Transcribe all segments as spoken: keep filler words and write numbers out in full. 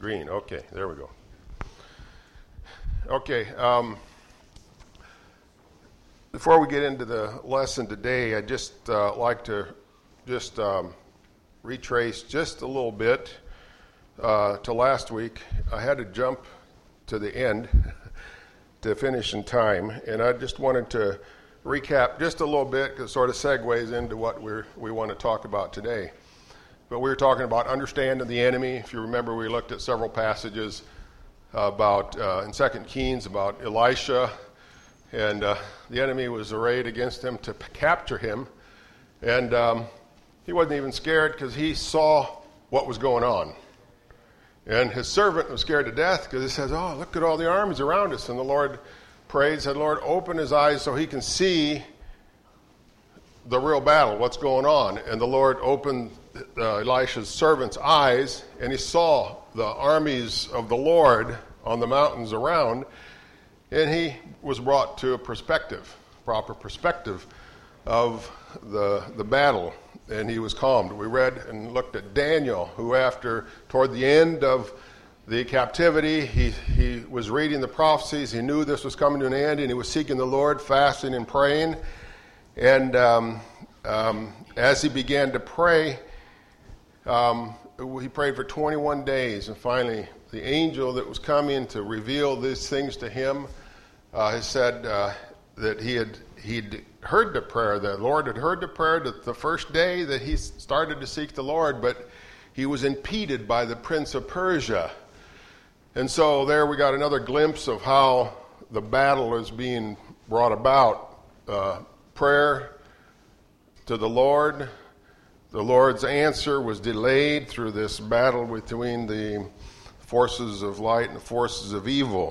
green. Okay, there we go. Okay, um, before we get into the lesson today, I'd just uh, like to just um, retrace just a little bit uh, to last week. I had to jump to the end to finish in time, and I just wanted to recap just a little bit because it sort of segues into what we're, we want to talk about today. But we were talking about understanding the enemy. If you remember, we looked at several passages about uh, in Second Kings about Elisha, and uh, the enemy was arrayed against him to p- capture him, and um, he wasn't even scared because he saw what was going on. And his servant was scared to death because he says, "Oh, look at all the armies around us." And the Lord prayed, said, "Lord, open his eyes so he can see the real battle, what's going on." And the Lord opened uh, Elisha's servant's eyes, and he saw the armies of the Lord on the mountains around, and he was brought to a perspective, proper perspective of the the battle, and he was calmed. We read and looked at Daniel, who after, toward the end of the captivity, he, he was reading the prophecies. He knew this was coming to an end, and he was seeking the Lord, fasting and praying. And um, um, as he began to pray, um, he prayed for twenty-one days, and finally the angel that was coming to reveal these things to him uh, has said uh, that he had he'd heard the prayer. The Lord had heard the prayer that the first day that he started to seek the Lord, but he was impeded by the prince of Persia. And so there we got another glimpse of how the battle is being brought about. Uh, prayer to the Lord. The Lord's answer was delayed through this battle between the forces of light and the forces of evil.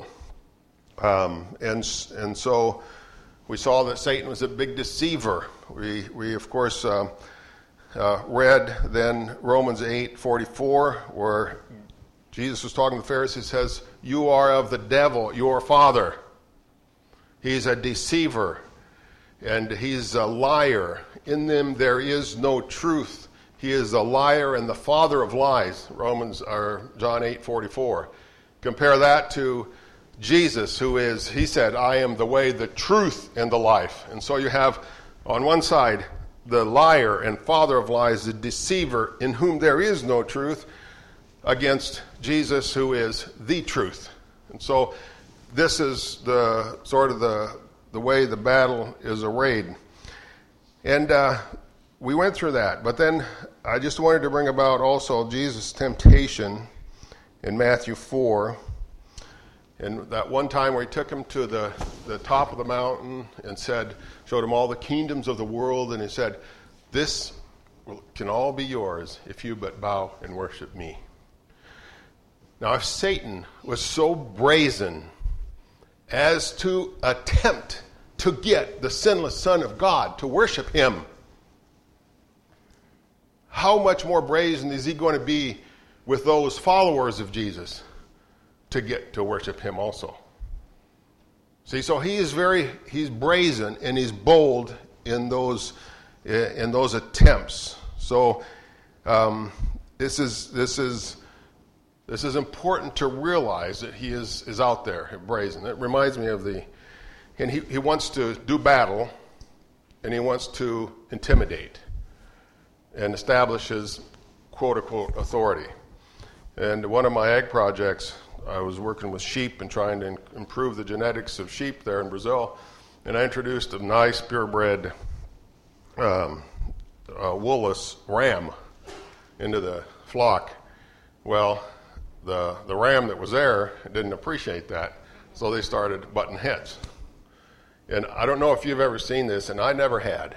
Um, and, and so we saw that Satan was a big deceiver. We, we of course, uh, uh, read then Romans eight forty-four, where Jesus was talking to the Pharisees, says, "You are of the devil, your father. He's a deceiver, and he's a liar. In them there is no truth. He is a liar and the father of lies." Romans or John eight forty-four. Compare that to Jesus, who is, he said, "I am the way, the truth, and the life." And so you have on one side the liar and father of lies, the deceiver, in whom there is no truth, against Jesus, who is the truth. And so this is the sort of the the way the battle is arrayed. And uh, we went through that. But then I just wanted to bring about also Jesus' temptation in Matthew four. And that one time where he took him to the, the top of the mountain and said, showed him all the kingdoms of the world, and he said, "This can all be yours if you but bow and worship me." Now, if Satan was so brazen as to attempt to get the sinless Son of God to worship him, how much more brazen is he going to be with those followers of Jesus to get to worship him also? See, so he is very, he's brazen and he's bold in those in those attempts. So um, this is this is this is important to realize that he is is out there brazen. It reminds me of the, and he, he wants to do battle, and he wants to intimidate and establish his quote-unquote authority. And one of my ag projects, I was working with sheep and trying to improve the genetics of sheep there in Brazil, and I introduced a nice purebred um, uh, woolless ram into the flock. Well, the the ram that was there didn't appreciate that, so they started butting heads. And I don't know if you've ever seen this, and I never had,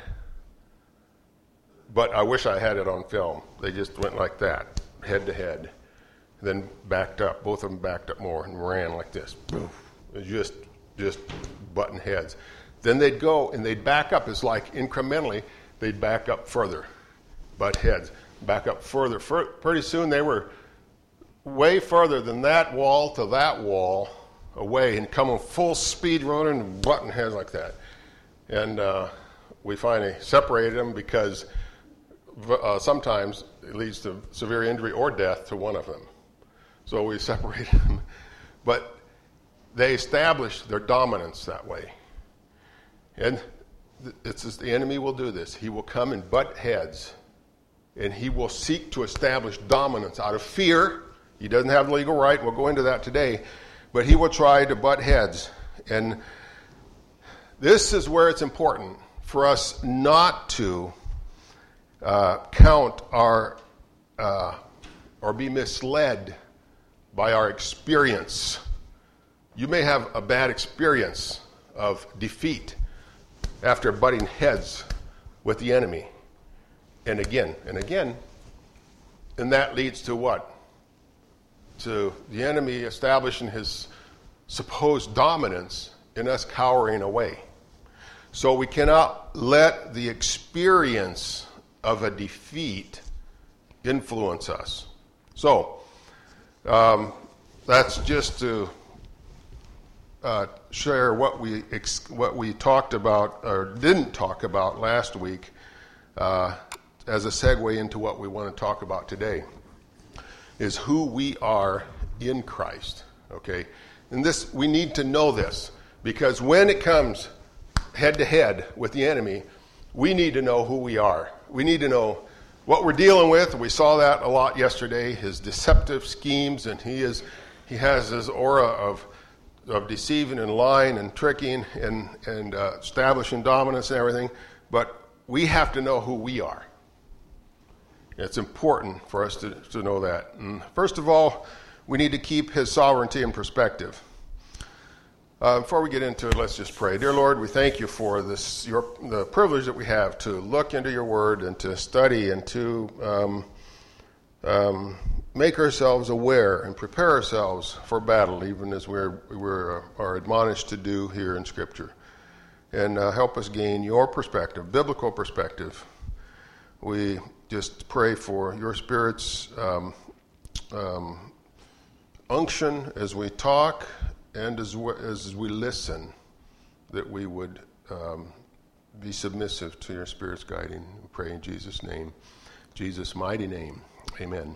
but I wish I had it on film. They just went like that, head to head, then backed up. Both of them backed up more and ran like this. It was just, just butting heads. Then they'd go and they'd back up. It's like incrementally, they'd back up further, butt heads, back up further. Fur- pretty soon they were way further than that wall to that wall away and coming full speed running and butting heads like that. And uh, we finally separated them because uh, sometimes it leads to severe injury or death to one of them. so we separated them. But they established their dominance that way. And it's just, the enemy will do this. He will come and butt heads, and he will seek to establish dominance out of fear. He doesn't have legal right. We'll go into that today. But he will try to butt heads. And this is where it's important for us not to uh, count our uh, or be misled by our experience. You may have a bad experience of defeat after butting heads with the enemy. And again, and again, and that leads to what? To the enemy establishing his supposed dominance and us cowering away. So we cannot let the experience of a defeat influence us. So, um, that's just to uh, share what we ex- what we talked about or didn't talk about last week uh, as a segue into what we want to talk about today, is who we are in Christ. Okay, and this, we need to know this, because when it comes head to head with the enemy, we need to know who we are. We need to know what we're dealing with. We saw that a lot yesterday, his deceptive schemes, and he is he has this aura of of deceiving and lying and tricking and, and uh, establishing dominance and everything. But we have to know who we are. It's important for us to, to know that. And first of all, we need to keep his sovereignty in perspective. Uh, before we get into it, let's just pray. Dear Lord, we thank you for this, your, the privilege that we have to look into your word and to study and to um, um, make ourselves aware and prepare ourselves for battle, even as we're, we're uh, are admonished to do here in Scripture. And uh, help us gain your perspective, biblical perspective. We just pray for your Spirit's um, um, unction as we talk, and as we, as we listen, that we would um, be submissive to your Spirit's guiding. We pray in Jesus' name, Jesus' mighty name. Amen.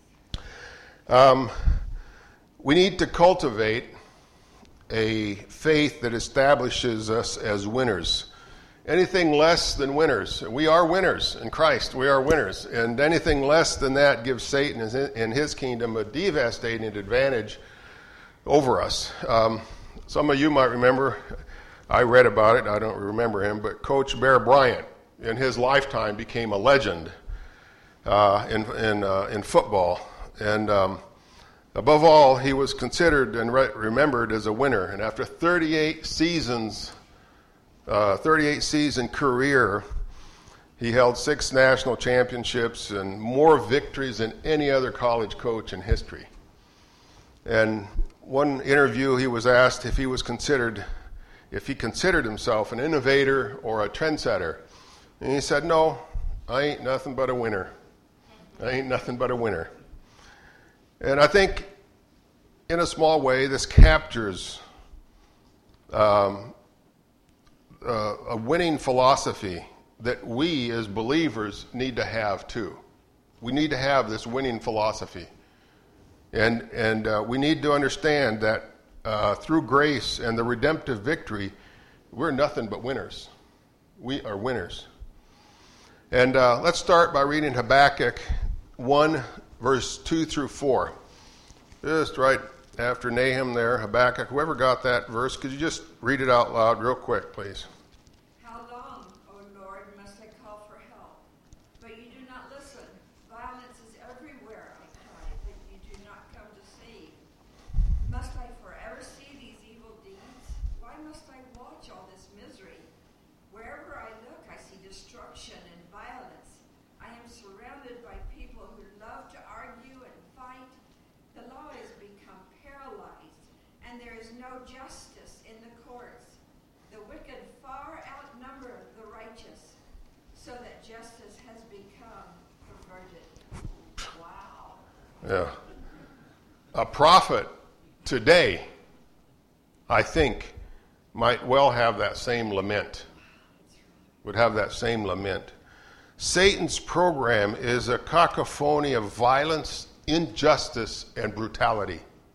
Um, we need to cultivate a faith that establishes us as winners. Anything less than winners. We are winners in Christ. We are winners. And anything less than that gives Satan and his kingdom a devastating advantage over us. Um, some of you might remember, I read about it, I don't remember him, but Coach Bear Bryant in his lifetime became a legend uh, in in, uh, in football. And um, above all, he was considered and re- remembered as a winner. And after thirty-eight seasons, uh, thirty-eight season career, he held six national championships and more victories than any other college coach in history. And one interview, he was asked if he was considered, if he considered himself an innovator or a trendsetter. And he said, no, I ain't nothing but a winner. I ain't nothing but a winner. And I think, in a small way, this captures um, uh, a winning philosophy that we as believers need to have too. We need to have this winning philosophy. And and uh, we need to understand that uh, through grace and the redemptive victory, we're nothing but winners. We are winners. And uh, let's start by reading Habakkuk one, verse two through four. Just right after Nahum there, Habakkuk. Whoever got that verse, could you just read it out loud real quick, please? How long, O Lord, must I call for help? But you do not listen. Violence is everywhere, I cry, but you do not come to save. Must I forever see these evil deeds? Why must I watch all this misery? Wherever I look, I see destruction and violence. I am surrounded by people who love to argue and fight. The law has become paralyzed, and there is no justice in the courts. The wicked far outnumber the righteous, so that justice has become perverted. Wow. Yeah. A prophet today, I think, might well have that same lament. Would have that same lament. Satan's program is a cacophony of violence, injustice, and brutality.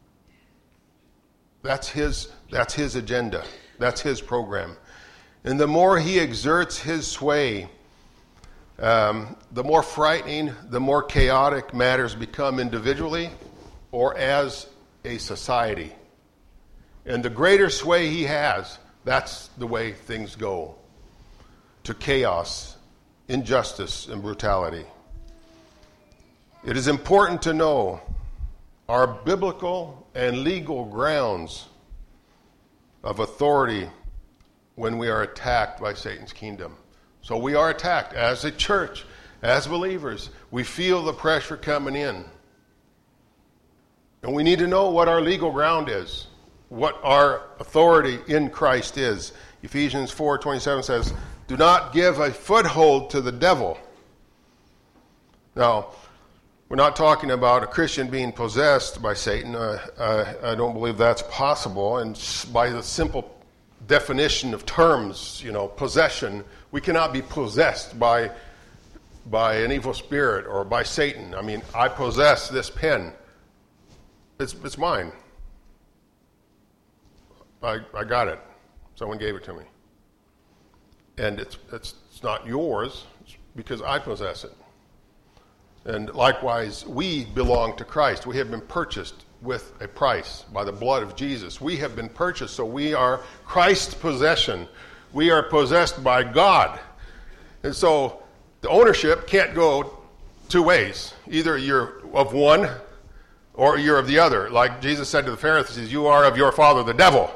That's his, that's his agenda. That's his program. And the more he exerts his sway, um, the more frightening, the more chaotic matters become individually or as a society. And the greater sway he has, that's the way things go. To chaos, injustice, and brutality. It is important to know our biblical and legal grounds of authority when we are attacked by Satan's kingdom. So we are attacked as a church, as believers. We feel the pressure coming in. And we need to know what our legal ground is, what our authority in Christ is. Ephesians four twenty-seven says, "Do not give a foothold to the devil." Now, we're not talking about a Christian being possessed by Satan. Uh, I, I don't believe that's possible. And by the simple definition of terms, you know, possession, we cannot be possessed by by an evil spirit or by Satan. I mean, I possess this pen. It's it's mine. I I got it. Someone gave it to me. And it's it's it's not yours because I possess it. And likewise, we belong to Christ. We have been purchased with a price by the blood of Jesus. We have been purchased, so we are Christ's possession. We are possessed by God. And so the ownership can't go two ways. Either you're of one or you're of the other. Like Jesus said to the Pharisees, "You are of your father, the devil."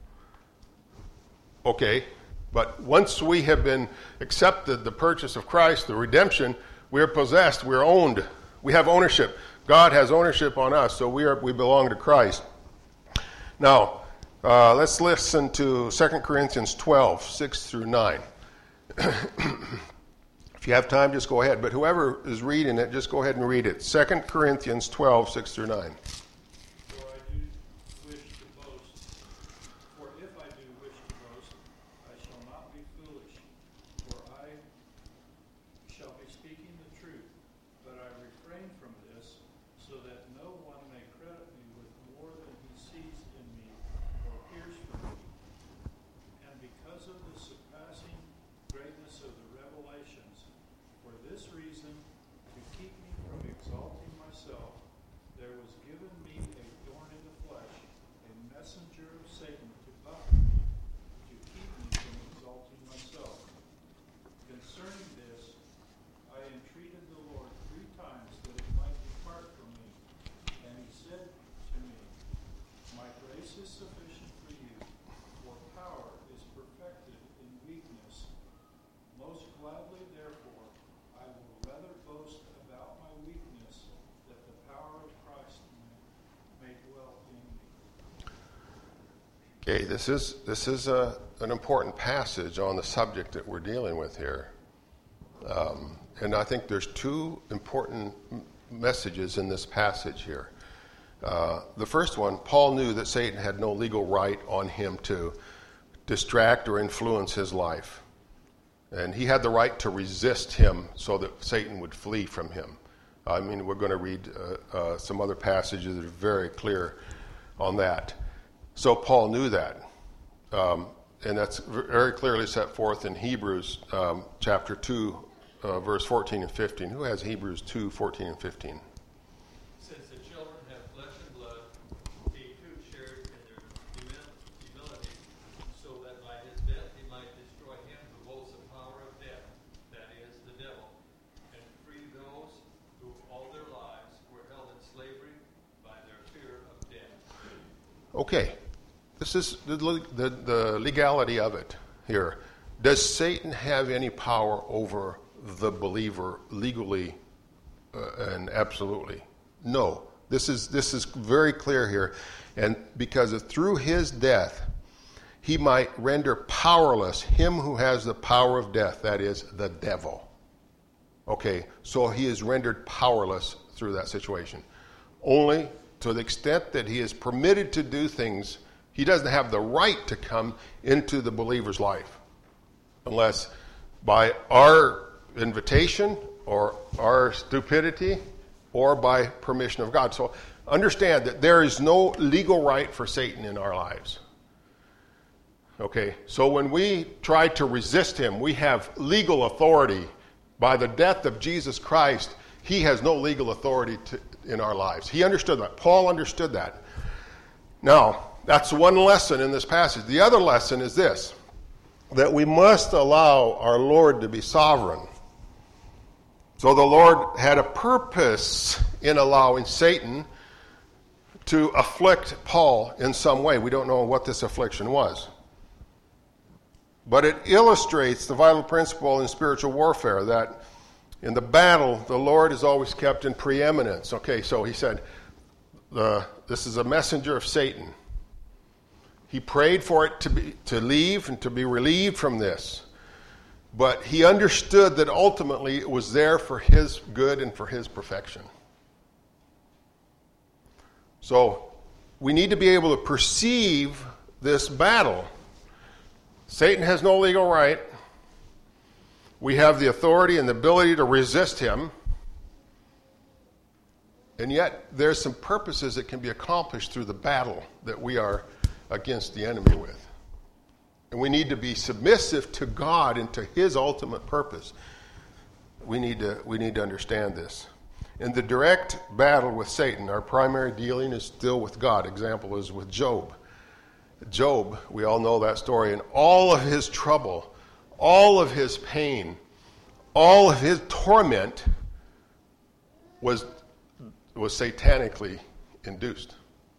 Okay, but once we have been accepted the purchase of Christ, the redemption, we are possessed, we are owned, we have ownership. God has ownership on us, so we are we belong to Christ. Now, uh, let's listen to Second Corinthians twelve, six through nine. If you have time, just go ahead. But whoever is reading it, just go ahead and read it. Second Corinthians twelve, six through nine. Okay, this is this is a, an important passage on the subject that we're dealing with here. Um, and I think there's two important m- messages in this passage here. Uh, the first one, Paul knew that Satan had no legal right on him to distract or influence his life. And he had the right to resist him so that Satan would flee from him. I mean, we're going to read uh, uh, some other passages that are very clear on that. So Paul knew that. Um, and that's very clearly set forth in Hebrews um, chapter two, uh, verse fourteen and fifteen. Who has Hebrews two, fourteen and fifteen? Since the children have flesh and blood, he too shared in their humility, so that by his death he might destroy him who holds the power of death, that is, the devil, and free those who all their lives were held in slavery by their fear of death. Okay. This is the, the, the legality of it here. Does Satan have any power over the believer legally uh, and absolutely? No. This is this is very clear here. And because of, through his death, he might render powerless him who has the power of death, that is, the devil. Okay, so he is rendered powerless through that situation. Only to the extent that he is permitted to do things. He doesn't have the right to come into the believer's life unless by our invitation or our stupidity or by permission of God. So understand that there is no legal right for Satan in our lives. Okay, so when we try to resist him, we have legal authority. By the death of Jesus Christ, he has no legal authority to, in our lives. He understood that. Paul understood that. Now, that's one lesson in this passage. The other lesson is this, that we must allow our Lord to be sovereign. So the Lord had a purpose in allowing Satan to afflict Paul in some way. We don't know what this affliction was. But it illustrates the vital principle in spiritual warfare that in the battle, the Lord is always kept in preeminence. Okay, so he said, the, this is a messenger of Satan. He prayed for it to be to leave and to be relieved from this. But he understood that ultimately it was there for his good and for his perfection. So we need to be able to perceive this battle. Satan has no legal right. We have the authority and the ability to resist him. And yet there's some purposes that can be accomplished through the battle that we are against the enemy with. And we need to be submissive to God and to his ultimate purpose. We need to, we need to understand this. In the direct battle with Satan, our primary dealing is still with God. Example is with Job. Job, we all know that story, and all of his trouble, all of his pain, all of his torment was, was satanically induced.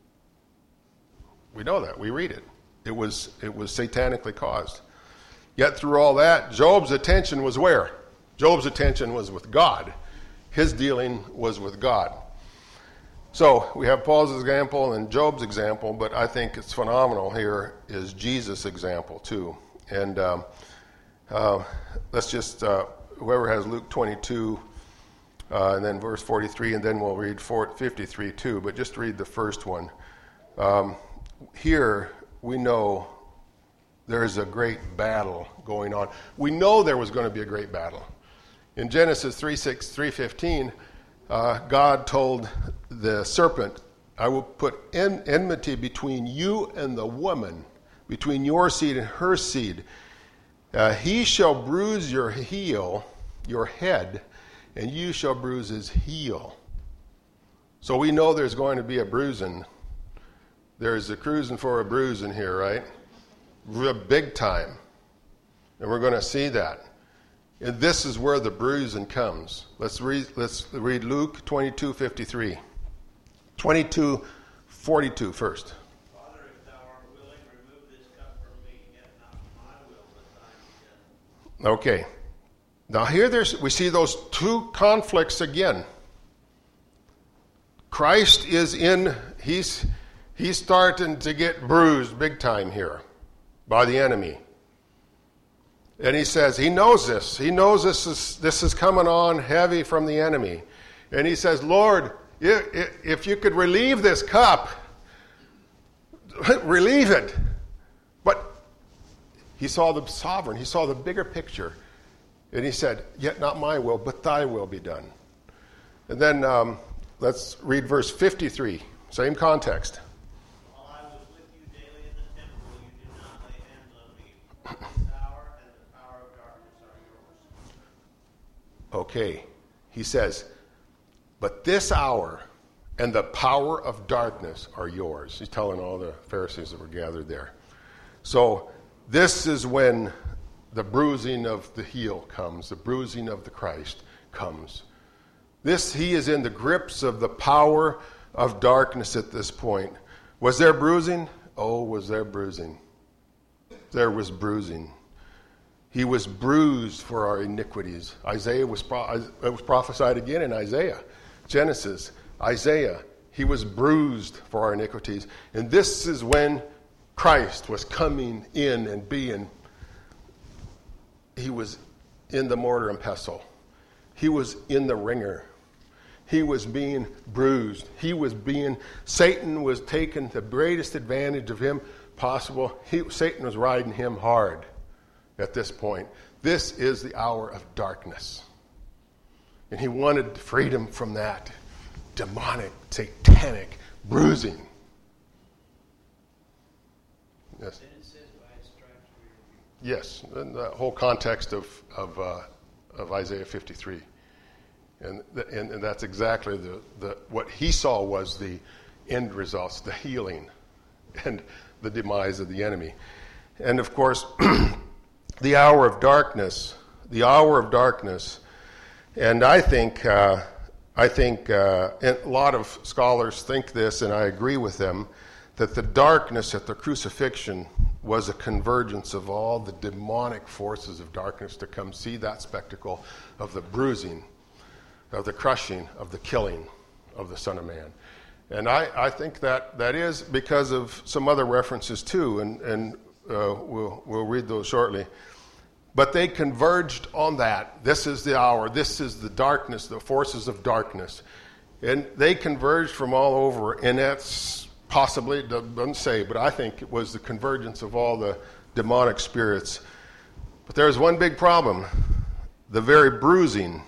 We know that. We read it. It was, it was satanically caused. Yet through all that, Job's attention was where? Job's attention was with God. His dealing was with God. So we have Paul's example and Job's example, but I think it's phenomenal here is Jesus' example too. And um, uh, let's just, uh, whoever has Luke twenty-two, uh, and then verse forty-three, and then we'll read fifty-three too, but just read the first one. Um, here we know there's a great battle going on. We know there was going to be a great battle. In Genesis three six, three fifteen, uh, God told the serpent, I will put en- enmity between you and the woman, between your seed and her seed. Uh, he shall bruise your heel, your head, and you shall bruise his heel. So we know there's going to be a bruising. There's a cruising for a bruising here, right? Real big time. And we're going to see that. And this is where the bruising comes. Let's read, let's read Luke twenty-two fifty-three. twenty-two forty-two first. Father, if thou art willing, remove this cup from me, yet not my will, but thine be done. Okay. Now here there's we see those two conflicts again. Christ is in, he's he's starting to get bruised big time here by the enemy. And he says, he knows this. He knows this is this is coming on heavy from the enemy. And he says, Lord, if, if you could relieve this cup, relieve it. But he saw the sovereign. He saw the bigger picture. And he said, yet not my will, but thy will be done. And then um, let's read verse fifty-three. Same context. While I was with you daily in the temple, you did not lay hands on me. This hour and the power of darkness are yours. Okay. He says, but this hour and the power of darkness are yours. He's telling all the Pharisees that were gathered there. So this is when the bruising of the heel comes, the bruising of the Christ comes. This, he is in the grips of the power of darkness at this point. Was there bruising? Oh, was there bruising? There was bruising. He was bruised for our iniquities. Isaiah was, pro- it was prophesied again in Isaiah. Genesis, Isaiah, he was bruised for our iniquities. And this is when Christ was coming in and being, he was in the mortar and pestle. He was in the ringer. He was being bruised. He was being, Satan was taking the greatest advantage of him possible. He, Satan was riding him hard at this point. This is the hour of darkness. And he wanted freedom from that. demonic, satanic bruising. Yes. Then it says by his stripes we are healed. Yes, and the whole context of of, uh, of Isaiah fifty-three, and, th- and and that's exactly the, the what he saw was the end results, the healing, and the demise of the enemy, and of course, the hour of darkness, the hour of darkness, and I think uh, I think uh, and a lot of scholars think this, and I agree with them, that the darkness at the crucifixion was a convergence of all the demonic forces of darkness to come see that spectacle of the bruising, of the crushing, of the killing of the Son of Man. And I, I think that that is because of some other references too, and, and uh, we'll, we'll read those shortly. But they converged on that. This is the hour. This is the darkness, the forces of darkness. And they converged from all over, and that's possibly, it doesn't say, but I think it was the convergence of all the demonic spirits. But there's one big problem. The very bruising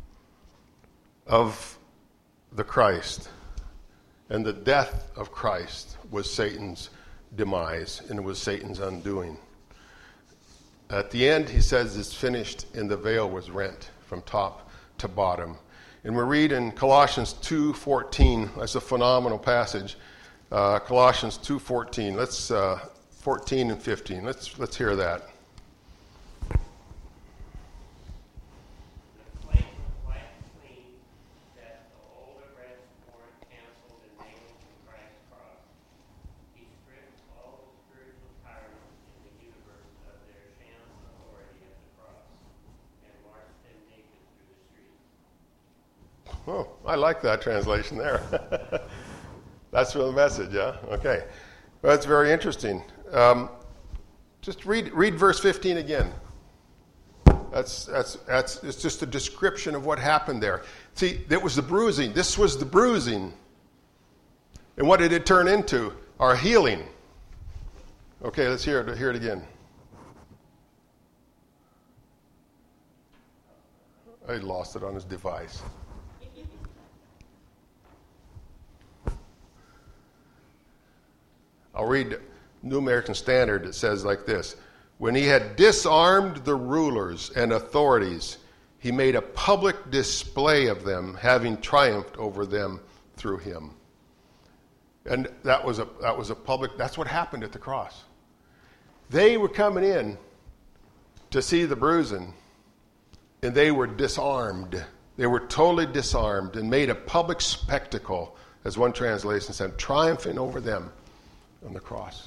of the Christ and the death of Christ was Satan's demise, and it was Satan's undoing. At the end, he says, it's finished, and the veil was rent from top to bottom. And we read in Colossians two fourteen, that's a phenomenal passage. Uh, Colossians two fourteen. Let's uh, fourteen and fifteen. Let's let's hear that. The flame was wiped clean, that the old arrests were canceled and nailed to Christ's cross. He stripped all the spiritual tyrants in the universe of their sham authority at the cross and marched them naked through the streets. Oh, I like that translation there. That's from the Message, yeah? Okay. Well, that's very interesting. Um, just read read verse fifteen again. That's that's that's it's just a description of what happened there. See, it was the bruising. This was the bruising. And what did it turn into? Our healing. Okay, let's hear it hear it again. I lost it on his device. I'll read New American Standard. It says like this: when he had disarmed the rulers and authorities, he made a public display of them, having triumphed over them through him. And that was a that was a public, that's what happened at the cross. They were coming in to see the bruising, and they were disarmed. They were totally disarmed and made a public spectacle, as one translation said, triumphing over them on the cross.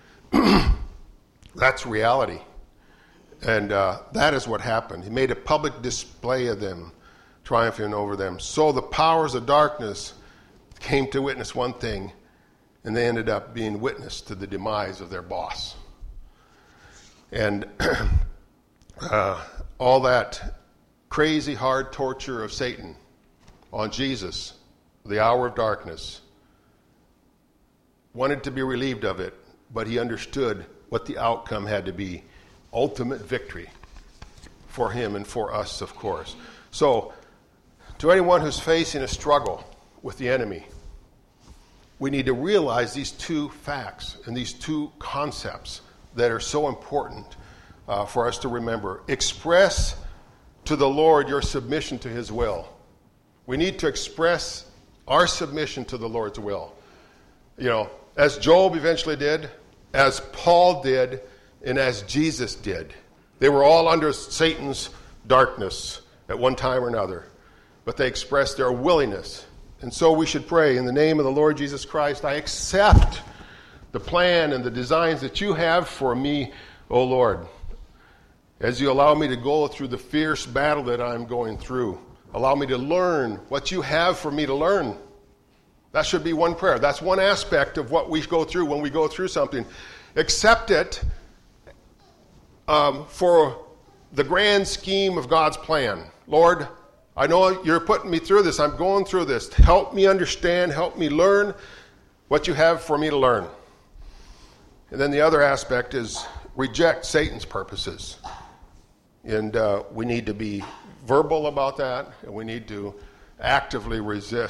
That's reality. And uh, that is what happened. He made a public display of them, triumphing over them. So the powers of darkness came to witness one thing, and they ended up being witness to the demise of their boss. And uh, all that crazy hard torture of Satan on Jesus, the hour of darkness, wanted to be relieved of it, but he understood what the outcome had to be. Ultimate victory for him and for us, of course. So, to anyone who's facing a struggle with the enemy, we need to realize these two facts and these two concepts that are so important uh, for us to remember. Express to the Lord your submission to his will. We need to express our submission to the Lord's will. You know, as Job eventually did, as Paul did, and as Jesus did. They were all under Satan's darkness at one time or another, but they expressed their willingness. And so we should pray, in the name of the Lord Jesus Christ, I accept the plan and the designs that you have for me, O Lord. As you allow me to go through the fierce battle that I'm going through, allow me to learn what you have for me to learn. That should be one prayer. That's one aspect of what we go through when we go through something. Accept it um, for the grand scheme of God's plan. Lord, I know you're putting me through this. I'm going through this. Help me understand. Help me learn what you have for me to learn. And then the other aspect is reject Satan's purposes. And uh, we need to be verbal about that, and we need to actively resist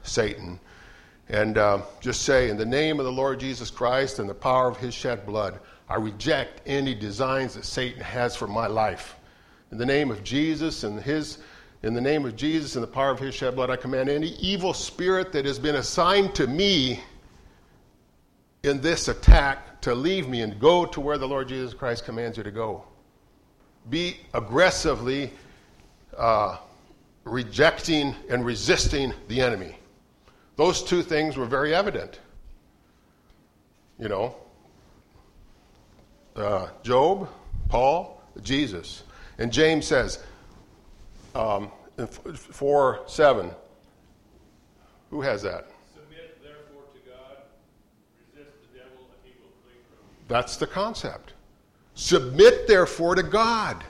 Satan. And uh, just say, in the name of the Lord Jesus Christ and the power of his shed blood, I reject any designs that Satan has for my life. In the name of Jesus and his, in the name of Jesus and the power of his shed blood, I command any evil spirit that has been assigned to me in this attack to leave me and go to where the Lord Jesus Christ commands you to go. Be aggressively uh, rejecting and resisting the enemy. Those two things were very evident. You know, uh, Job, Paul, Jesus. And James says, um, in four seven, who has that? Submit therefore to God, resist the devil, and he will flee from you. That's the concept. Submit therefore to God.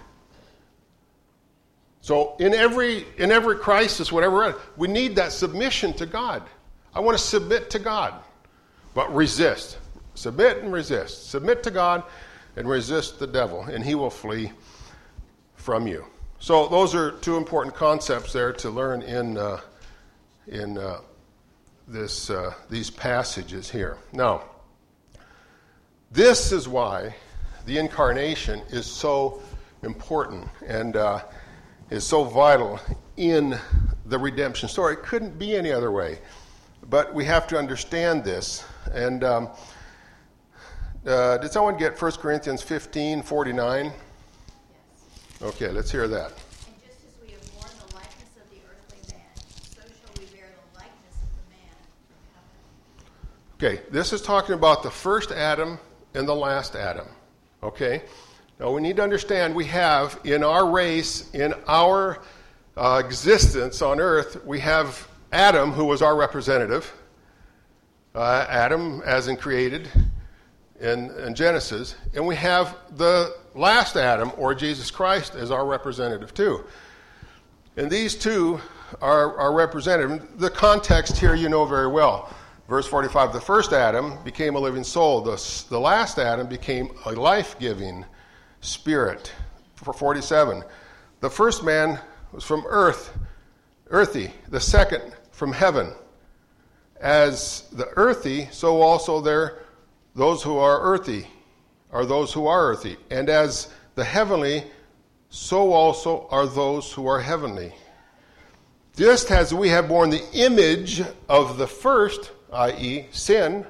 So in every in every crisis, whatever, we need that submission to God. I want to submit to God, but resist. Submit and resist. Submit to God and resist the devil, and he will flee from you. So those are two important concepts there to learn in uh, in uh, this uh, these passages here. Now, this is why the incarnation is so important and uh, is so vital in the redemption story. It couldn't be any other way. But we have to understand this. And um, uh, did someone get First Corinthians fifteen forty-nine? Yes. Okay, let's hear that. And just as we have borne the likeness of the earthly man, so shall we bear the likeness of the man from heaven. Okay, this is talking about the first Adam and the last Adam. Okay? Now we need to understand we have in our race, in our uh, existence on earth, we have Adam, who was our representative. Uh, Adam, as in created in, in Genesis. And we have the last Adam, or Jesus Christ, as our representative too. And these two are, are representative. The context here you know very well. Verse forty-five, the first Adam became a living soul. The, the last Adam became a life-giving spirit. For forty-seven, the first man was from earth, earthy. The second from heaven. As the earthy, so also there those who are earthy are those who are earthy. And as the heavenly, so also are those who are heavenly. Just as we have borne the image of the first, that is, sin,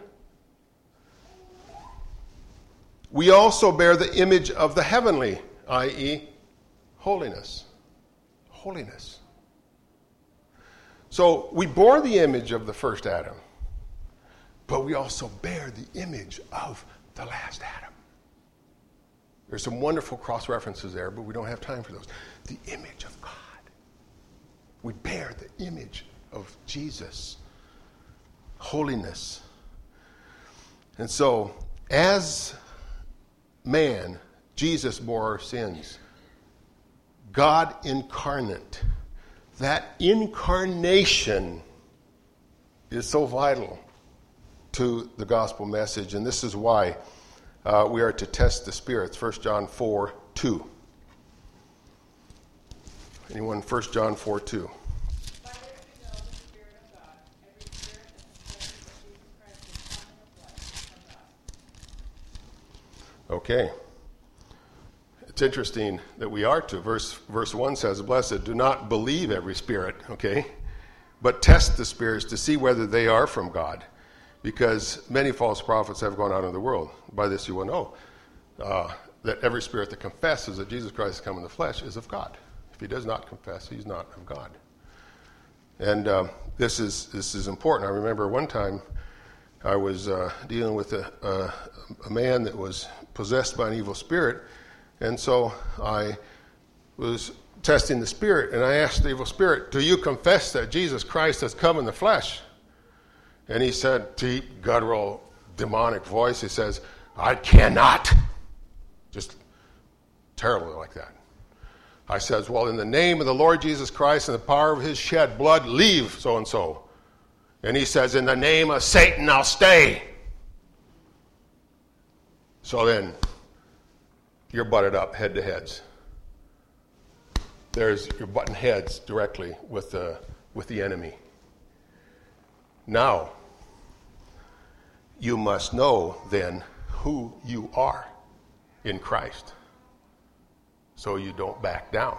we also bear the image of the heavenly, that is, holiness. Holiness. So we bore the image of the first Adam, but we also bear the image of the last Adam. There's some wonderful cross-references there, but we don't have time for those. The image of God. We bear the image of Jesus. Holiness. And so, as man, Jesus bore our sins. God incarnate. That incarnation is so vital to the gospel message, and this is why uh, we are to test the spirits. First John four two. Anyone? First John four two. By this we know the Spirit of God. Every spirit that has spoken that Jesus Christ is come in the flesh is from God. Okay. It's interesting that we are to. Verse verse one says, blessed, do not believe every spirit, okay? But test the spirits to see whether they are from God. Because many false prophets have gone out in the world. By this you will know uh, that every spirit that confesses that Jesus Christ has come in the flesh is of God. If he does not confess, he's not of God. And uh, this is this is important. I remember one time I was uh, dealing with a, a, a man that was possessed by an evil spirit. And so I was testing the spirit, and I asked the evil spirit, do you confess that Jesus Christ has come in the flesh? And he said, deep, guttural, demonic voice, he says, I cannot. Just terribly like that. I says, well, in the name of the Lord Jesus Christ and the power of his shed blood, leave so-and-so. And he says, in the name of Satan, I'll stay. So then, you're butted up head to heads. There's you're butting heads directly with the with the enemy. Now, you must know then who you are in Christ, so you don't back down.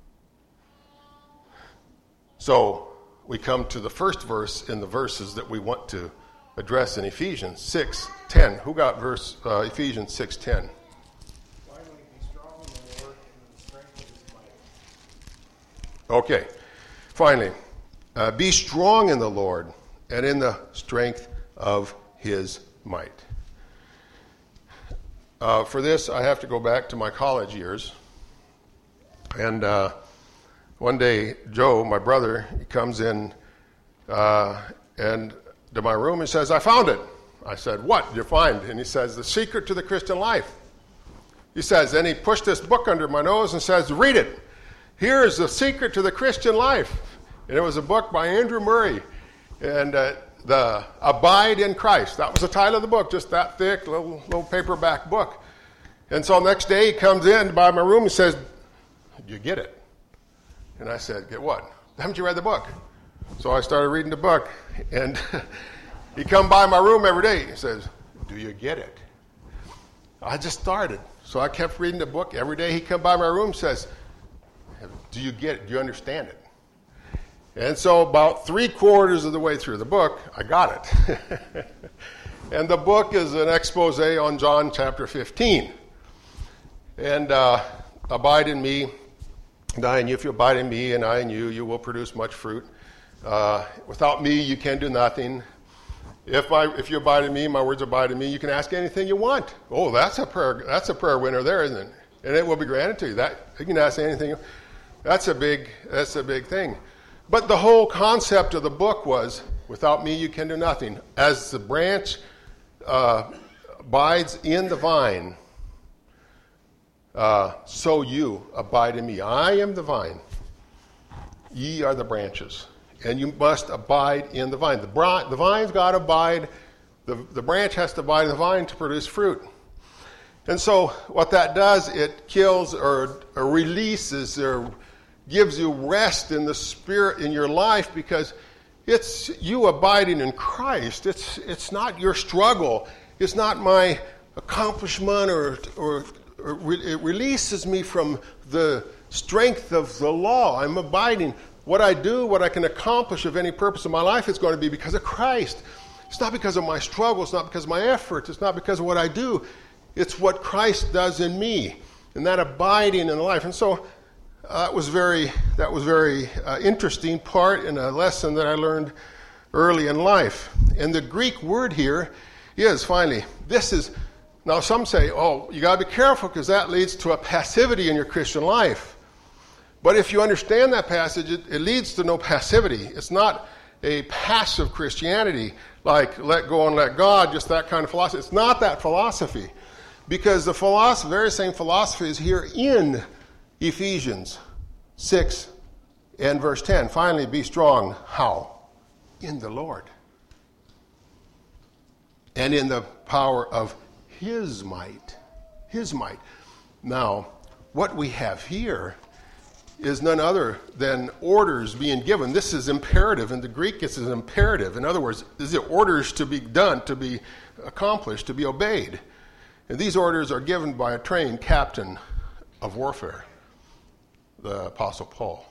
So we come to the first verse in the verses that we want to address in Ephesians six ten. Who got verse uh, Ephesians six ten? Finally, be strong in the Lord and in the strength of his might. Okay. Finally, uh, be strong in the Lord and in the strength of his might. Uh, for this, I have to go back to my college years. And uh, one day, Joe, my brother, he comes in uh, and to my room. He says, I found it. I said, what did you find? And he says, the secret to the Christian life. He says, then he pushed this book under my nose and says, read it. Here's the secret to the Christian life. And it was a book by Andrew Murray. And uh, the Abide in Christ. That was the title of the book, just that thick, little, little paperback book. And so next day he comes in by my room and says, did you get it? And I said, get what? Haven't you read the book? So I started reading the book. And he come by my room every day. He says, do you get it? I just started. So I kept reading the book. Every day he come by my room and says, do you get it? Do you understand it? And so about three quarters of the way through the book, I got it. And the book is an expose on John chapter fifteen. And uh, abide in me, and I in you. If you abide in me and I in you, you will produce much fruit. Uh, without me, you can do nothing. If I, if you abide in me, my words abide in me, you can ask anything you want. Oh, that's a prayer. That's a prayer winner there, isn't it? And it will be granted to you. That you can ask anything. That's a big. That's a big thing. But the whole concept of the book was, without me you can do nothing. As the branch uh, abides in the vine, uh, so you abide in me. I am the vine. Ye are the branches. And you must abide in the vine. The, bri- the vine's got to abide. The, the branch has to abide in the vine to produce fruit. And so what that does, it kills or, or releases or gives you rest in the spirit in your life, because it's you abiding in Christ. It's it's not your struggle. It's not my accomplishment, or or, or re- it releases me from the strength of the law. I'm abiding. What I do, what I can accomplish of any purpose of my life, is going to be because of Christ. It's not because of my struggle. It's not because of my effort. It's not because of what I do. It's what Christ does in me, and that abiding in life. And so Uh, that was very, that was very uh, interesting part in a lesson that I learned early in life. And the Greek word here is, finally, this is, now some say, oh, you got to be careful because that leads to a passivity in your Christian life. But if you understand that passage, it, it leads to no passivity. It's not a passive Christianity, like let go and let God, just that kind of philosophy. It's not that philosophy, because the philosophy, very same philosophy is here in Ephesians six and verse ten. Finally, be strong. How? In the Lord. And in the power of his might. His might. Now, what we have here is none other than orders being given. This is imperative. In the Greek, this is imperative. In other words, these are orders to be done, to be accomplished, to be obeyed. And these orders are given by a trained captain of warfare, the Apostle Paul.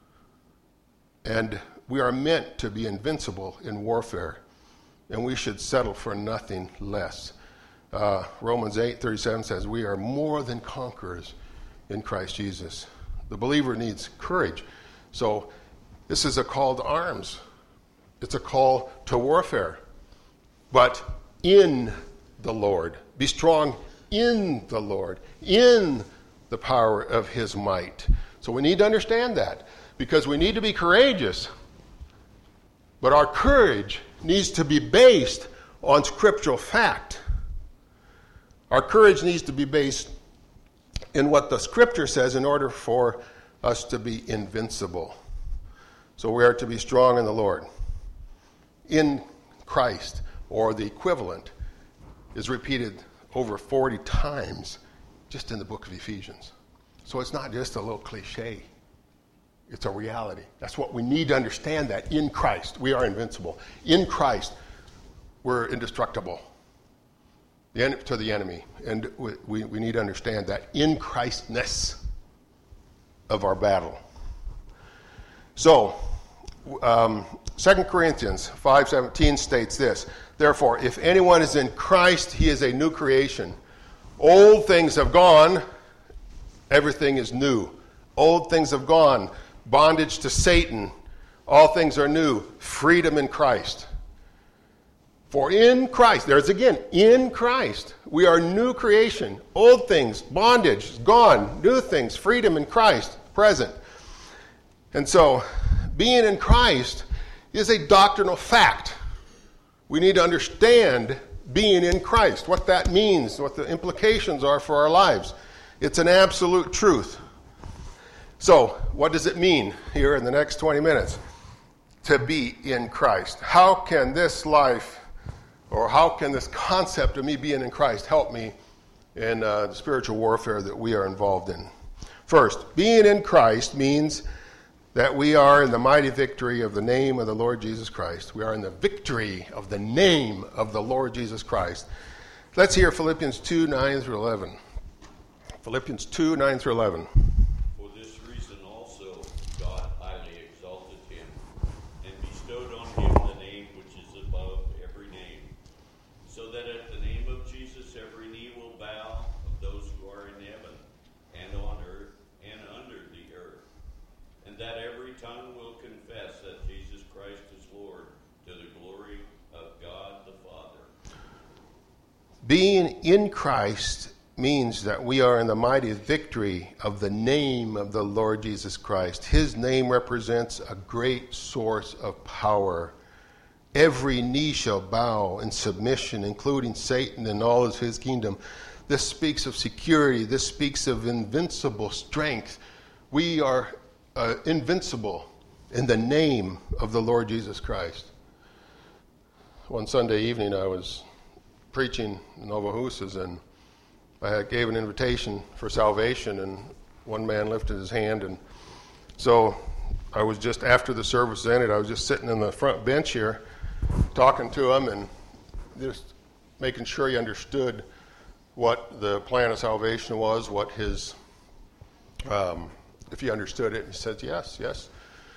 And we are meant to be invincible in warfare, and we should settle for nothing less. Uh, Romans eight thirty-seven says, we are more than conquerors in Christ Jesus. The believer needs courage. So this is a call to arms. It's a call to warfare. But in the Lord. Be strong in the Lord, in the power of his might. So we need to understand that, because we need to be courageous. But our courage needs to be based on scriptural fact. Our courage needs to be based in what the scripture says in order for us to be invincible. So we are to be strong in the Lord. In Christ, or the equivalent, is repeated over forty times just in the book of Ephesians. So it's not just a little cliche. It's a reality. That's what we need to understand, that in Christ, we are invincible. In Christ, we're indestructible the en- to the enemy. And we, we, we need to understand that in Christness of our battle. So, um, Second Corinthians five seventeen states this, therefore, if anyone is in Christ, he is a new creation. Old things have gone, everything is new. Old things have gone, bondage to Satan, all things are new, freedom in Christ. For in Christ, there's again, in Christ, we are new creation. Old things, bondage, gone, new things, freedom in Christ, present. And so, being in Christ is a doctrinal fact. We need to understand being in Christ, what that means, what the implications are for our lives. It's an absolute truth. So, what does it mean here in the next twenty minutes to be in Christ? How can this life, or how can this concept of me being in Christ help me in uh, the spiritual warfare that we are involved in? First, being in Christ means that we are in the mighty victory of the name of the Lord Jesus Christ. We are in the victory of the name of the Lord Jesus Christ. Let's hear Philippians two, nine through eleven. Philippians two, nine through eleven. For this reason also God highly exalted him, and bestowed on him the name which is above every name, so that at the name of Jesus every knee will bow, of those who are in heaven, and on earth, and under the earth, and that every tongue will confess that Jesus Christ is Lord, to the glory of God the Father. Being in Christ means that we are in the mighty victory of the name of the Lord Jesus Christ. His name represents a great source of power. Every knee shall bow in submission, including Satan and all of his kingdom. This speaks of security. This speaks of invincible strength. We are uh, invincible in the name of the Lord Jesus Christ. One Sunday evening I was preaching in Nova Husas, and I gave an invitation for salvation, and one man lifted his hand, and so I was just, after the service ended, I was just sitting in the front bench here talking to him and just making sure he understood what the plan of salvation was, what his, um, if he understood it. He said, yes, yes,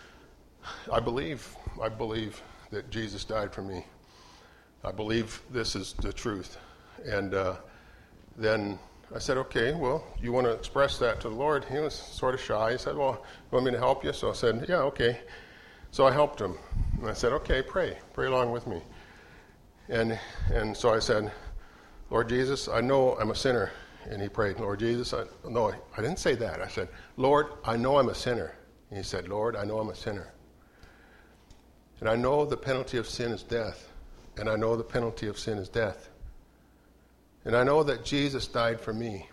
I believe, I believe that Jesus died for me. I believe this is the truth. And uh, then I said, okay, well, you want to express that to the Lord? He was sort of shy. He said, well, you want me to help you? So I said, yeah, okay. So I helped him. And I said, okay, pray. Pray along with me. And and so I said, Lord Jesus, I know I'm a sinner. And he prayed, Lord Jesus, I, no, I didn't say that. I said, Lord, I know I'm a sinner. And he said, Lord, I know I'm a sinner. And I know the penalty of sin is death. And I know the penalty of sin is death. And I know that Jesus died for me.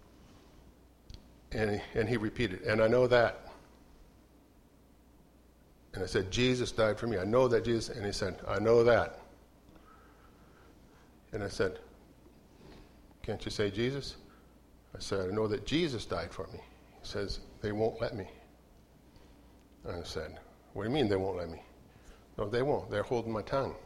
And he, and he repeated, and I know that. And I said, Jesus died for me. I know that Jesus, and he said, I know that. And I said, can't you say Jesus? I said, I know that Jesus died for me. He says, they won't let me. And I said, what do you mean they won't let me? No, they won't. They're holding my tongue.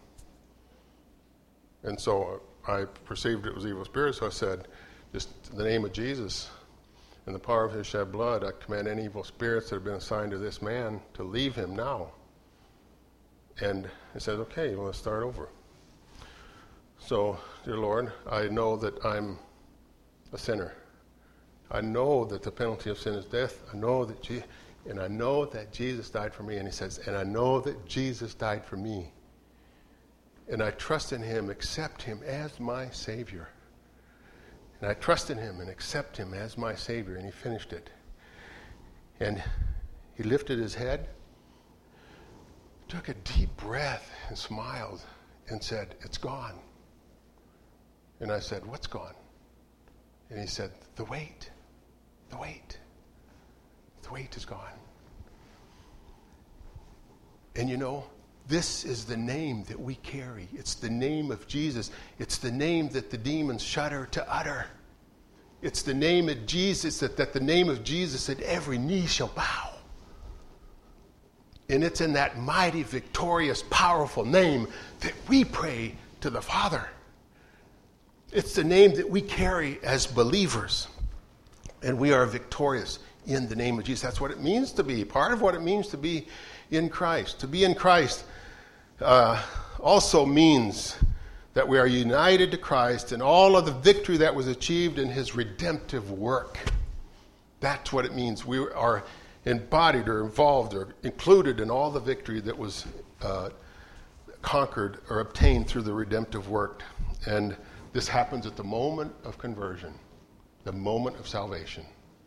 And so I perceived it was evil spirits, so I said, just in the name of Jesus and the power of his shed blood, I command any evil spirits that have been assigned to this man to leave him now. And he said, okay, well, let's start over. So, dear Lord, I know that I'm a sinner. I know that the penalty of sin is death. I know that, Je- and I know that Jesus died for me. And he says, and I know that Jesus died for me. And I trust in him, accept him as my Savior. And I trust in him and accept him as my Savior. And he finished it. And he lifted his head, took a deep breath and smiled and said, it's gone. And I said, what's gone? And he said, the weight, the weight, the weight is gone. And you know, this is the name that we carry. It's the name of Jesus. It's the name that the demons shudder to utter. It's the name of Jesus, that, that the name of Jesus, that every knee shall bow. And it's in that mighty, victorious, powerful name that we pray to the Father. It's the name that we carry as believers. And we are victorious in the name of Jesus. That's what it means to be. Part of what it means to be in Christ. To be in Christ uh, also means that we are united to Christ in all of the victory that was achieved in his redemptive work. That's what it means. We are embodied or involved or included in all the victory that was uh, conquered or obtained through the redemptive work. And this happens at the moment of conversion, the moment of salvation.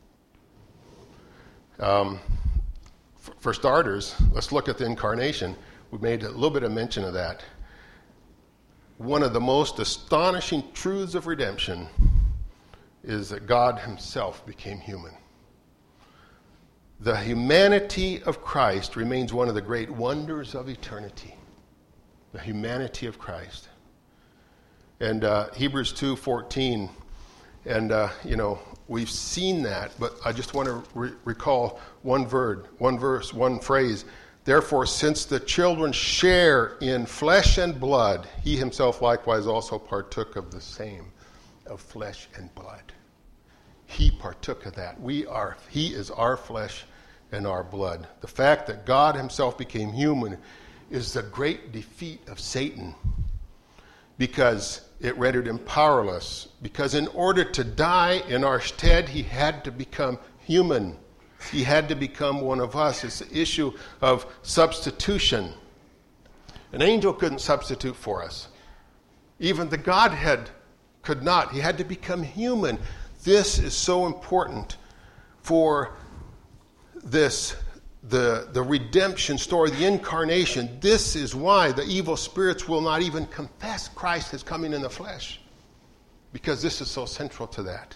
Um, for, for starters, let's look at the incarnation. We made a little bit of mention of that. One of the most astonishing truths of redemption is that God himself became human. The humanity of Christ remains one of the great wonders of eternity. The humanity of Christ. And uh, Hebrews two fourteen, and uh, you know, we've seen that, but I just want to re- recall one word, one verse, one phrase. Therefore, since the children share in flesh and blood, he himself likewise also partook of the same, of flesh and blood. He partook of that. We are, he is our flesh and our blood. The fact that God himself became human is the great defeat of Satan, because it rendered him powerless. Because in order to die in our stead, he had to become human. He had to become one of us. It's the issue of substitution. An angel couldn't substitute for us. Even the Godhead could not. He had to become human. This is so important for this, the, the redemption story, the incarnation. This is why the evil spirits will not even confess Christ as coming in the flesh, because this is so central to that.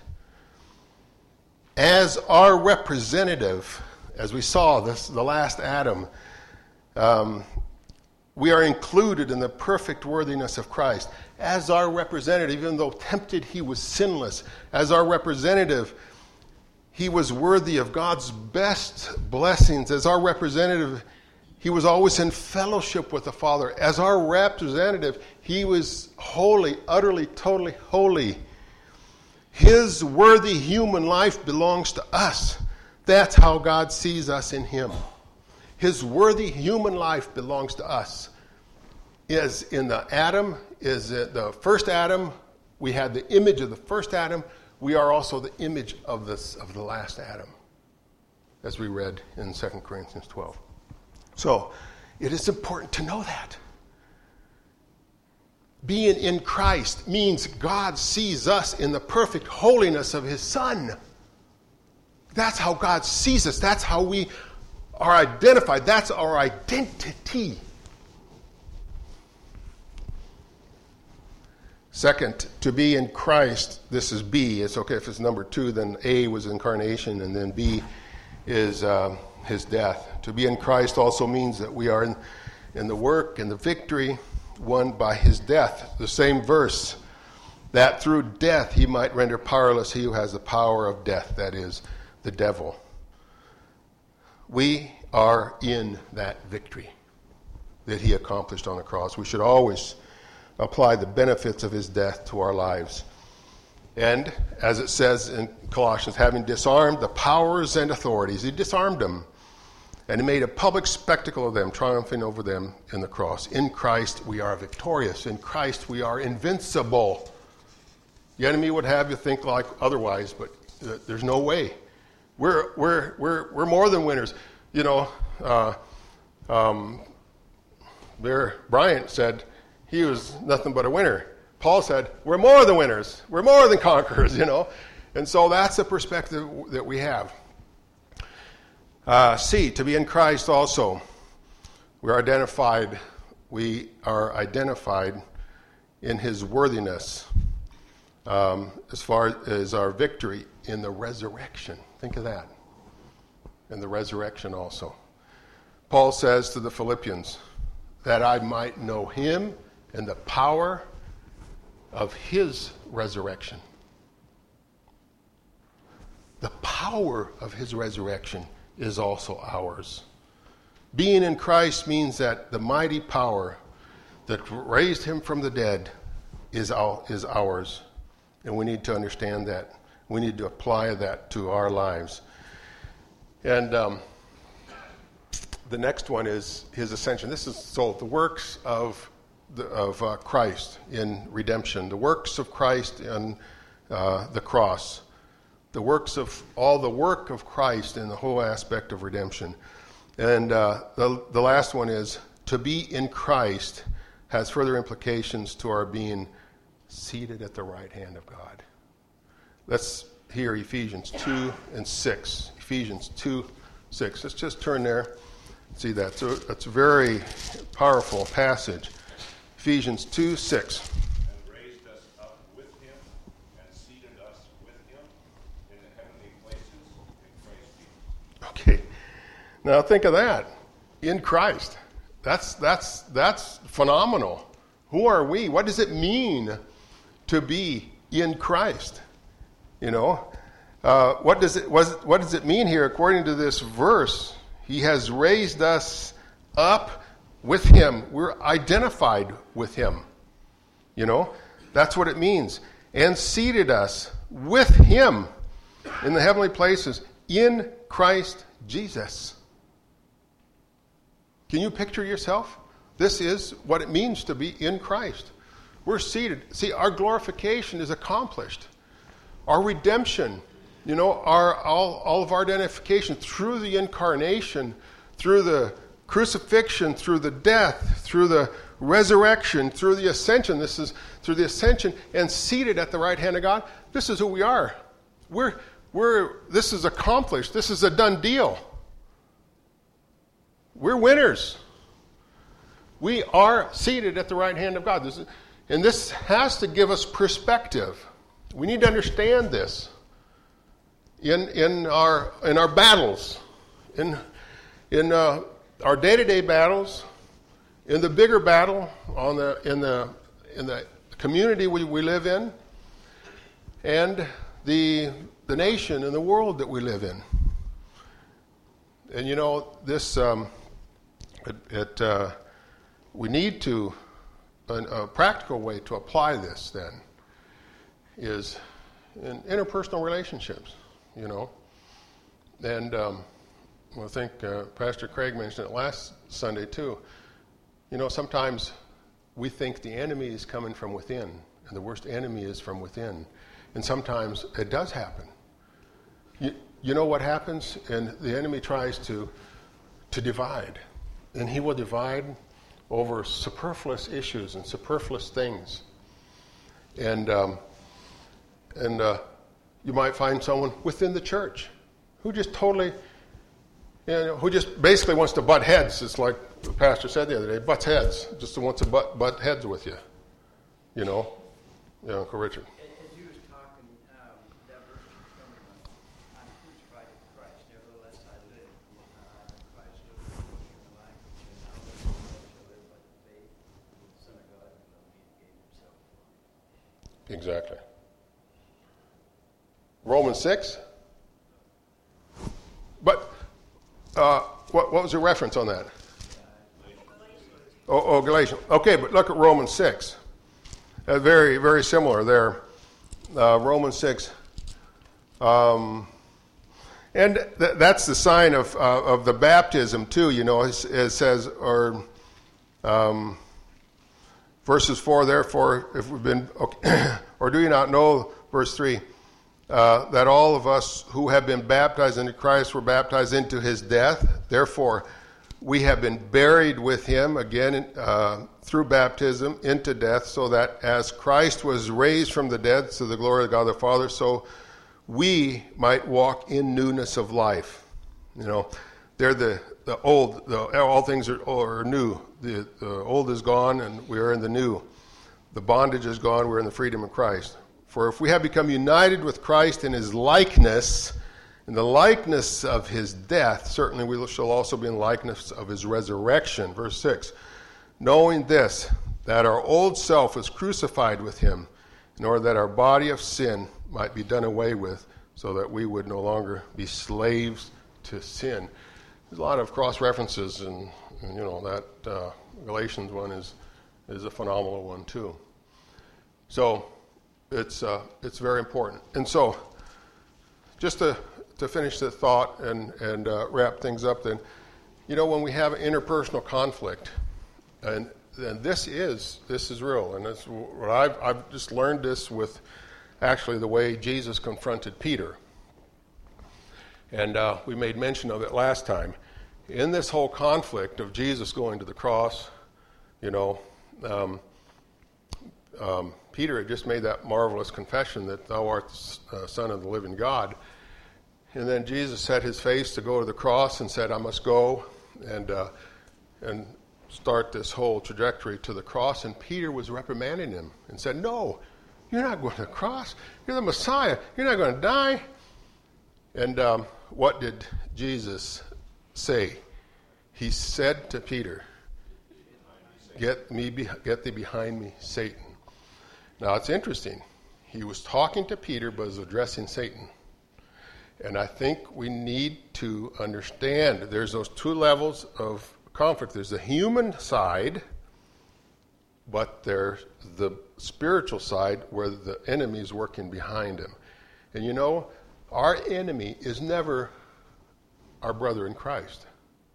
As our representative, as we saw this, the last Adam, um, we are included in the perfect worthiness of Christ. As our representative, even though tempted, he was sinless. As our representative, he was worthy of God's best blessings. As our representative, he was always in fellowship with the Father. As our representative, he was holy, utterly, totally holy. His worthy human life belongs to us. That's how God sees us in him. His worthy human life belongs to us. Is in the Adam, is the first Adam, we had the image of the first Adam. We are also the image of this of the last Adam, as we read in Second Corinthians twelve. So, it is important to know that. Being in Christ means God sees us in the perfect holiness of his Son. That's how God sees us. That's how we are identified. That's our identity. Second, to be in Christ, this is B. It's okay if it's number two, then A was incarnation, and then B is um, his death. To be in Christ also means that we are in, in the work and the victory won by his death. The same verse, that through death he might render powerless he who has the power of death, that is, the devil. We are in that victory that he accomplished on the cross. We should always apply the benefits of his death to our lives. And, as it says in Colossians, having disarmed the powers and authorities, he disarmed them, and he made a public spectacle of them, triumphing over them in the cross. In Christ we are victorious. In Christ we are invincible. The enemy would have you think like otherwise, but uh, there's no way. We're we're we're we're more than winners. You know, uh, um, there Bryant said he was nothing but a winner. Paul said, we're more than winners. We're more than conquerors, you know. And so that's the perspective that we have. Uh, C, to be in Christ also. We're identified, we are identified in his worthiness um, as far as our victory in the resurrection. Think of that. In the resurrection also. Paul says to the Philippians, that I might know him and the power of his resurrection. The power of his resurrection is also ours. being in Christ means that the mighty power that raised him from the dead is our, is ours. And we need to understand that. We need to apply that to our lives. And um, the next one is his ascension. This is so the works of the, of uh, Christ in redemption, the works of Christ in uh, the cross, the works of all the work of Christ in the whole aspect of redemption. And uh, the the last one is to be in Christ has further implications to our being seated at the right hand of God. Let's hear Ephesians two and six. Ephesians two, six. Let's just turn there. See that. So that's a very powerful passage. Ephesians two, six. And raised us up with him and seated us with him in the heavenly places in Christ Jesus. Okay. Now think of that. In Christ. That's that's that's phenomenal. Who are we? What does it mean to be in Christ? You know, uh, what does it what, what does it mean here? According to this verse, he has raised us up with him. We're identified with him. You know, that's what it means. And seated us with him in the heavenly places in Christ Jesus. Can you picture yourself? This is what it means to be in Christ. We're seated. See, our glorification is accomplished. Our redemption, you know, our all, all of our identification through the incarnation, through the crucifixion, through the death, through the resurrection, through the ascension. This is through the ascension and seated at the right hand of God. This is who we are. We're we're this is accomplished. This is a done deal. We're winners. We are seated at the right hand of God. This is, and this has to give us perspective. We need to understand this in in our in our battles, in in uh, our day-to-day battles, in the bigger battle on the in the in the community we, we live in, and the the nation and the world that we live in. And you know this. Um, it, it uh, we need to a, a practical way to apply this then is in interpersonal relationships, you know. And um, I think uh, Pastor Craig mentioned it last Sunday too. You know, sometimes we think the enemy is coming from within, and the worst enemy is from within. And sometimes it does happen. You, you know what happens? And the enemy tries to to divide. And he will divide over superfluous issues and superfluous things. And um, and uh, you might find someone within the church who just totally, you know, who just basically wants to butt heads. It's like the pastor said the other day, butts heads. Just wants to butt, butt heads with you. You know? Yeah, Uncle Richard. As you was talking, um, that verse was coming on, I'm crucified with Christ, nevertheless I live. Uh, Christ lives in me in the life, and now I shall live by the faith of the Son of God, who loved me and gave himself for me. Exactly. Romans six. But uh, what, what was the reference on that? Oh, oh, Galatians. Okay, but look at Romans six. Uh, very, very similar there. Uh, Romans six. Um, and th- that's the sign of uh, of the baptism too. You know, it, it says, or um, verses four. Therefore, if we've been, okay, or do you not know? Verse three. Uh, that all of us who have been baptized into Christ were baptized into his death. Therefore, we have been buried with him, again, uh, through baptism into death, so that as Christ was raised from the dead to the glory of God the Father, so we might walk in newness of life. You know, they're the, the old, the, all things are, are new. The, the old is gone, and we are in the new. The bondage is gone, we're in the freedom of Christ. For if we have become united with Christ in his likeness, in the likeness of his death, certainly we shall also be in the likeness of his resurrection. Verse six, knowing this, that our old self is crucified with him, in order that our body of sin might be done away with, so that we would no longer be slaves to sin. there's a lot of cross references, and, and you know that uh, Galatians one is is a phenomenal one too. So it's uh, it's very important. And so just to to finish the thought and and uh, wrap things up, then, you know, when we have interpersonal conflict, and and this is this is real, and that's what I've I've just learned this with actually the way Jesus confronted Peter. And uh, we made mention of it last time. In this whole conflict of Jesus going to the cross, you know, um, um, Peter had just made that marvelous confession that thou art the uh, Son of the living God. And then Jesus set his face to go to the cross and said, I must go and uh, and start this whole trajectory to the cross. And Peter was reprimanding him and said, no, you're not going to the cross. You're the Messiah. You're not going to die. And um, what did Jesus say? He said to Peter, get me, be- get thee behind me, Satan. Now, it's interesting. He was talking to Peter, but was addressing Satan. And I think we need to understand there's those two levels of conflict. There's the human side, but there's the spiritual side where the enemy is working behind him. And you know, our enemy is never our brother in Christ.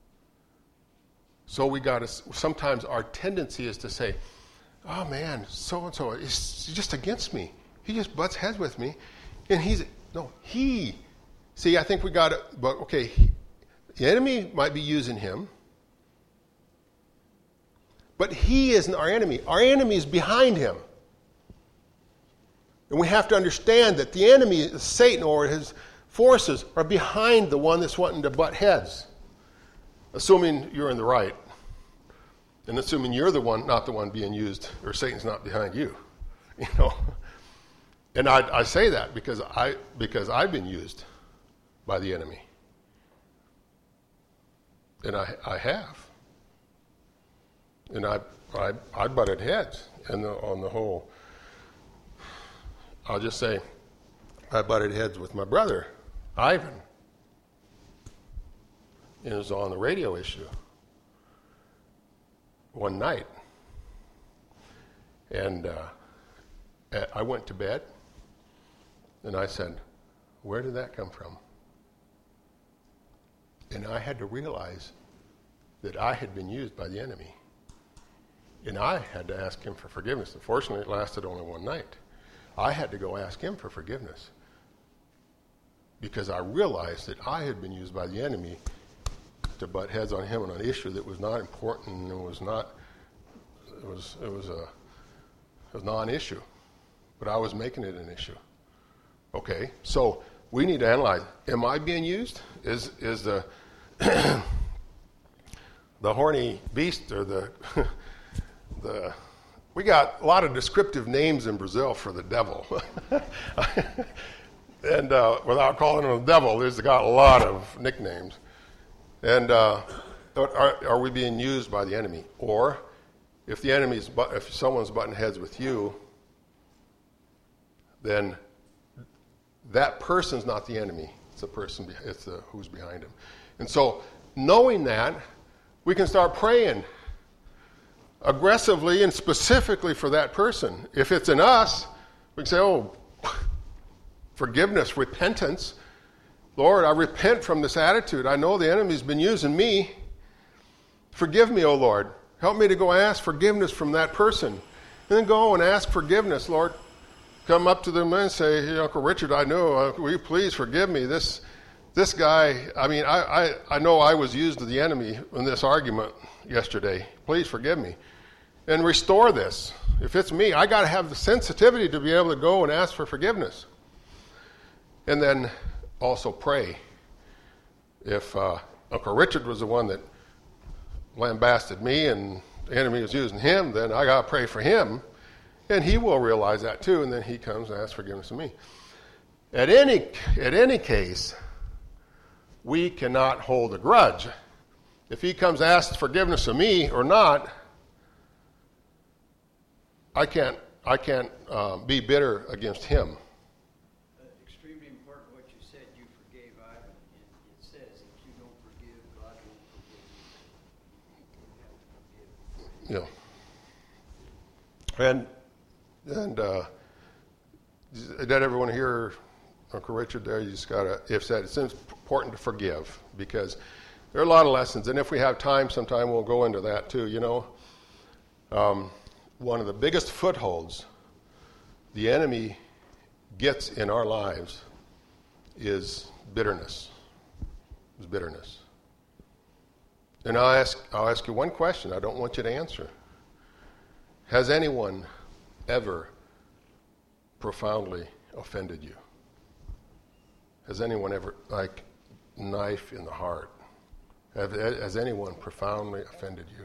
So we got to, sometimes our tendency is to say, oh man, so-and-so is just against me. He just butts heads with me. And he's, no, he. See, I think we got to, but okay, he, the enemy might be using him, but he isn't our enemy. Our enemy is behind him. And we have to understand that the enemy, Satan or his forces, are behind the one that's wanting to butt heads. Assuming you're in the right. And assuming you're the one, not the one being used, or Satan's not behind you. You know. And I, I say that because I because I've been used by the enemy. And I I have. And I I, I butted heads and on the whole. I'll just say, I butted heads with my brother, Ivan. It was on the radio issue one night. And uh, I went to bed, and I said, where did that come from? And I had to realize that I had been used by the enemy. And I had to ask him for forgiveness. Unfortunately, it lasted only one night. I had to go ask him for forgiveness because I realized that I had been used by the enemy to butt heads on him on an issue that was not important and was not, it was it was a, a non-issue, but I was making it an issue. Okay, so we need to analyze: am I being used? Is is the the horny beast or the the we got a lot of descriptive names in Brazil for the devil. And uh, without calling him the devil, there's got a lot of nicknames. And uh, are, are we being used by the enemy? Or if the enemy's, but, if someone's butting heads with you, then that person's not the enemy. It's the person, it's the, who's behind him. And so knowing that, we can start praying aggressively and specifically for that person. If it's in us, we can say, oh, forgiveness, repentance. Lord, I repent from this attitude. I know the enemy's been using me. Forgive me, O Lord. Help me to go ask forgiveness from that person. And then go and ask forgiveness, Lord. Come up to them and say, hey, Uncle Richard, I know, uh, will you please forgive me? This this guy, I mean, I, I, I know I was used to the enemy in this argument yesterday. Please forgive me. And restore this. If it's me, I got to have the sensitivity to be able to go and ask for forgiveness. And then also pray. If uh, Uncle Richard was the one that lambasted me and the enemy was using him, then I got to pray for him. And he will realize that too, and then he comes and asks forgiveness of me. At any, at any case, we cannot hold a grudge. If he comes and asks forgiveness of me or not, I can't, I can't uh, be bitter against him. Uh, extremely important what you said. You forgave Ivan. It, it says if you don't forgive, God will you know, and and uh, did everyone hear Uncle Richard there? You just gotta, if that, it's important to forgive, because there are a lot of lessons, and if we have time sometime, we'll go into that too, you know. Um, one of the biggest footholds the enemy gets in our lives is bitterness. Is bitterness. And I'll ask, I'll ask you one question. I don't want you to answer. Has anyone ever profoundly offended you? Has anyone ever, like, knife in the heart? Have, has anyone profoundly offended you?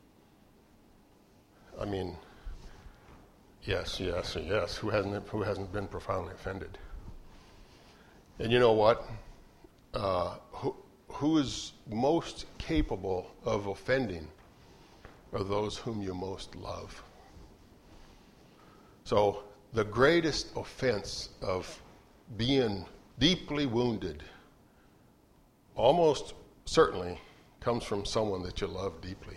I mean, yes, yes, and yes. Who hasn't, who hasn't been profoundly offended? And you know what? Uh, who, who is most capable of offending are those whom you most love. So the greatest offense of being deeply wounded almost certainly comes from someone that you love deeply.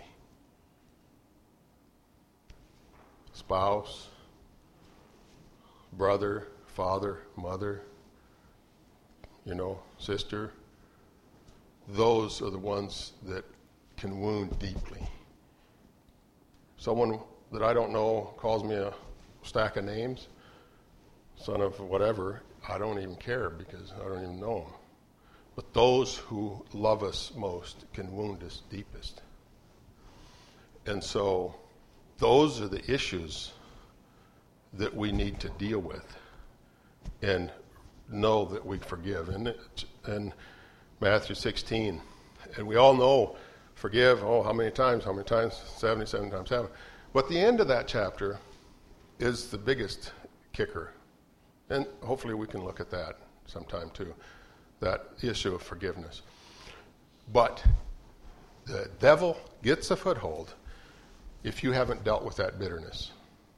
Spouse, brother, father, mother, you know, sister. Those are the ones that can wound deeply. Someone that I don't know calls me a stack of names, son of whatever, I don't even care because I don't even know them. But those who love us most can wound us deepest. And so those are the issues that we need to deal with and know that we forgive. And in Matthew sixteen, and we all know forgive, oh, how many times? How many times? seventy-seven times seven. But the end of that chapter is the biggest kicker. And hopefully we can look at that sometime too, that issue of forgiveness. But the devil gets a foothold if you haven't dealt with that bitterness.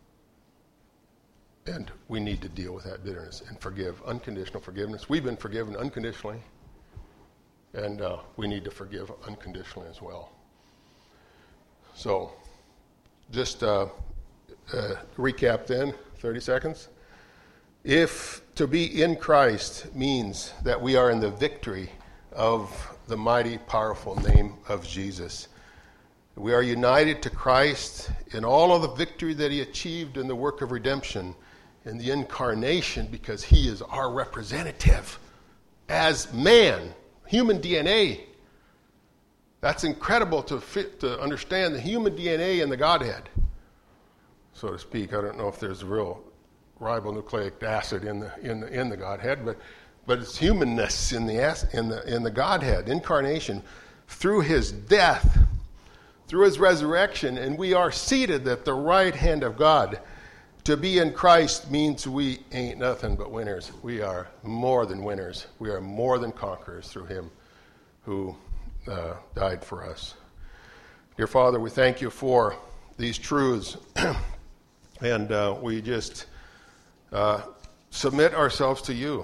And we need to deal with that bitterness and forgive. Unconditional forgiveness. We've been forgiven unconditionally, and uh, we need to forgive unconditionally as well. So, just uh, uh, recap then, thirty seconds. If to be in Christ means that we are in the victory of the mighty, powerful name of Jesus, we are united to Christ in all of the victory that he achieved in the work of redemption, in the incarnation, because he is our representative as man, human D N A. That's incredible to fit, to understand the human D N A in the Godhead, so to speak. I don't know if there's real ribonucleic acid in the in the in the Godhead, but but it's humanness in the in the in the Godhead, incarnation, through his death, through his resurrection, and we are seated at the right hand of God. To be in Christ means we ain't nothing but winners. We are more than winners. We are more than conquerors through him who uh, died for us. Dear Father, we thank you for these truths, and uh, we just uh, submit ourselves to you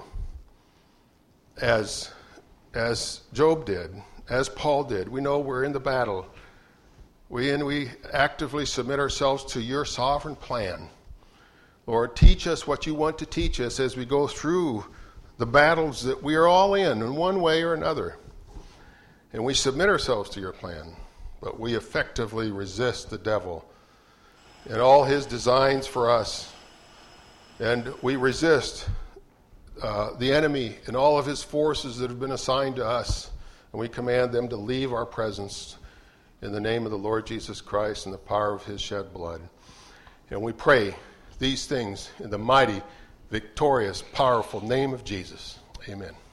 as as Job did, as Paul did. We know we're in the battle. We and we actively submit ourselves to your sovereign plan. Lord, teach us what you want to teach us as we go through the battles that we are all in, in one way or another. And we submit ourselves to your plan, but we effectively resist the devil and all his designs for us. And we resist uh, the enemy and all of his forces that have been assigned to us. And we command them to leave our presence in the name of the Lord Jesus Christ and the power of his shed blood. And we pray these things in the mighty, victorious, powerful name of Jesus. Amen.